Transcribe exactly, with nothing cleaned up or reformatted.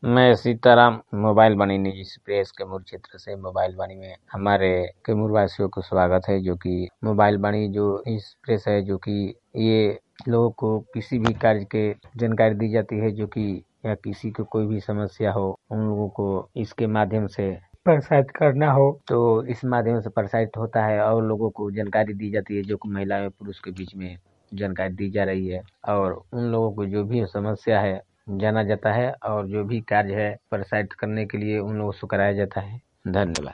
मैं सीताराम मोबाइल वाणी निजी एक्सप्रेस कैमूर क्षेत्र से मोबाइल वाणी में हमारे कैमूर वासियों को स्वागत है। जो कि मोबाइल वाणी जो एक्सप्रेस है, जो कि ये लोगों को किसी भी कार्य के जानकारी दी जाती है, जो कि या किसी को कोई भी समस्या हो उन लोगों को इसके माध्यम से प्रसारित करना हो तो इस माध्यम से प्रसारित होता है और लोगों को जानकारी दी जाती है, जो कि महिला और पुरुष के बीच में जानकारी दी जा रही है और उन लोगों को जो भी समस्या है जाना जाता है और जो भी कार्य है प्रसारित करने के लिए उन लोगों से कराया जाता है। धन्यवाद।